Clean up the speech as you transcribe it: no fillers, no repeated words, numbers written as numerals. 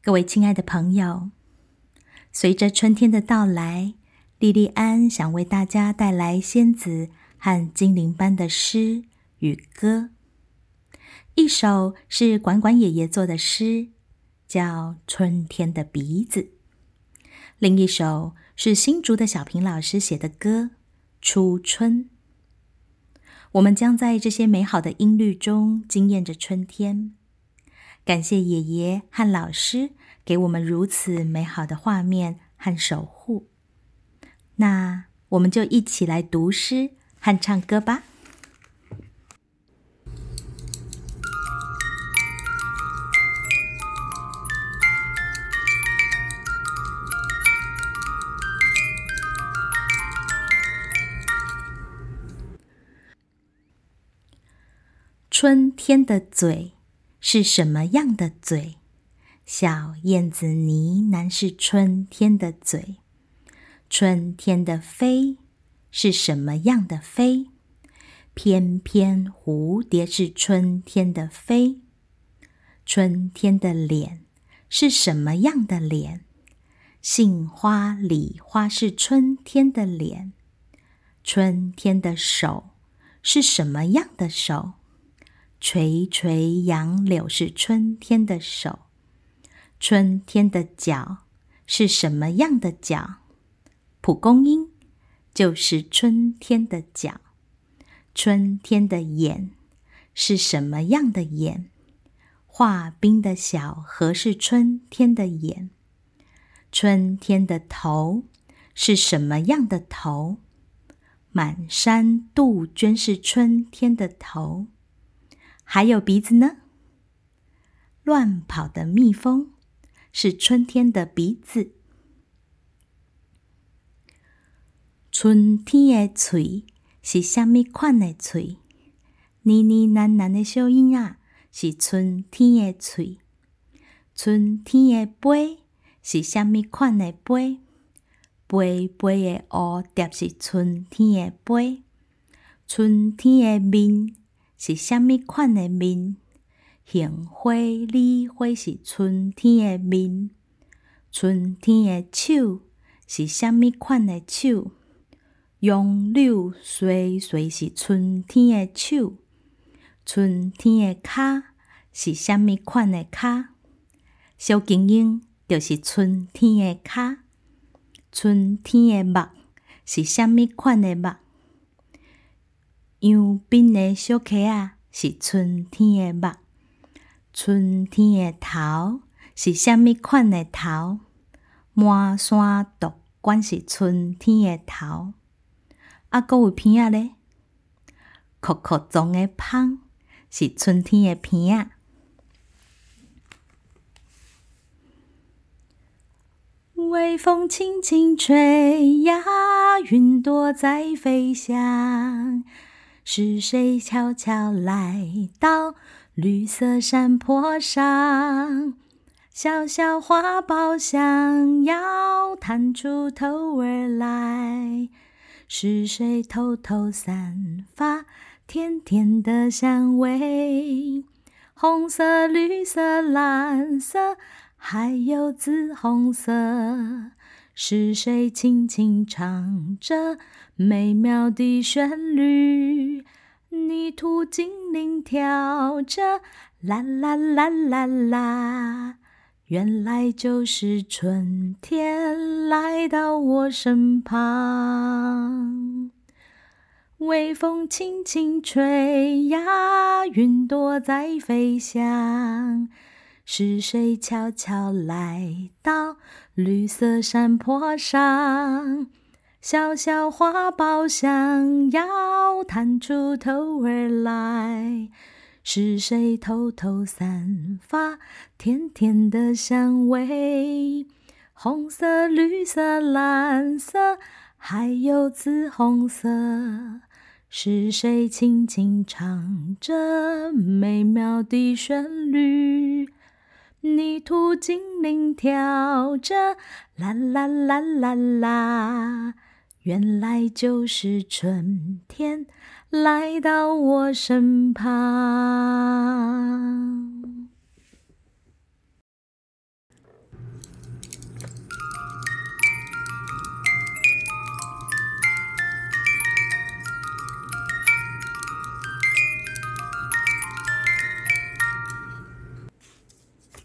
各位亲爱的朋友，随着春天的到来，莉莉安想为大家带来仙子和精灵般的诗与歌。一首是管管爷爷做的诗，叫《春天的鼻子》；另一首是新竹的小平老师写的歌《初春》。我们将在这些美好的音律中惊艳着春天。感谢爷爷和老师给我们如此美好的画面和守护。那我们就一起来读诗和唱歌吧。春天的嘴是什么样的嘴？小燕子呢喃是春天的嘴。春天的飞是什么样的飞？翩翩蝴蝶是春天的飞。春天的脸是什么样的脸？杏花李花是春天的脸。春天的手是什么样的手？垂垂杨柳是春天的手。春天的脚是什么样的脚？蒲公英就是春天的脚。春天的眼是什么样的眼？化冰的小河是春天的眼。春天的头是什么样的头？满山杜鹃是春天的头。还有鼻子呢？乱跑的蜜蜂是春天的鼻子。春天的嘴是什么款的嘴？呢呢喃喃的小音仔是春天的嘴。春天的杯是什么款的杯？杯杯的蝴蝶是春天的杯。春天的面是什么款的面？杏花李花是春天的面。春天的手是什么款的手？杨柳垂垂是春天的手。春天的脚是什么款的脚？小精灵就是春天的脚。春天的目是什么款的目？杨斌的小溪仔是春天的目。春天的头是什么款的头？满山杜鹃是春天的头。还有鼻仔呢？酷酷撞的芳是春天的鼻仔。微风轻轻吹呀，云朵在飞翔。是谁悄悄来到绿色山坡上？小小花苞想要探出头儿来。是谁偷偷散发甜甜的香味？红色、绿色、蓝色，还有紫红色。是谁轻轻唱着美妙的旋律？泥土精灵跳着啦啦啦啦啦。原来就是春天来到我身旁。微风轻轻吹呀，云朵在飞翔。是谁悄悄来到绿色山坡上？小小花苞想要探出头儿来。是谁偷偷散发甜甜的香味？红色、绿色、蓝色，还有紫红色。是谁轻轻唱着美妙的旋律？泥土精灵跳着啦啦啦啦啦。原来就是春天来到我身旁。